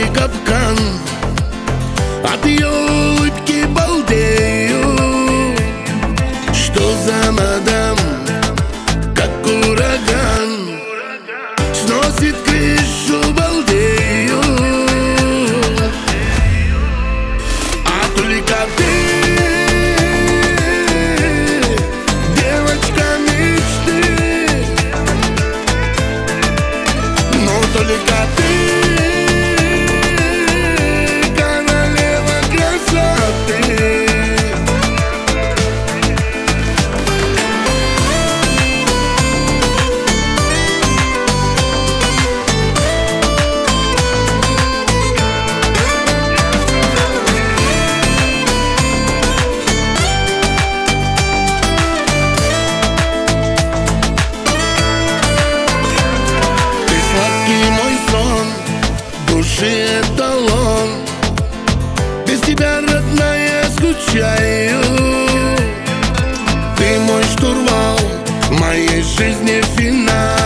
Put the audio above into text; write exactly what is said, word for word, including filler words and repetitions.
капкан. От ее улыбки балдею. Что за мадам, как ураган, сносит крышу, балдею. А только ты, девочка мечты, но только ты королева красоты. Души эталон, без тебя, родная, скучаю. Ты мой штурвал, моей жизни финал.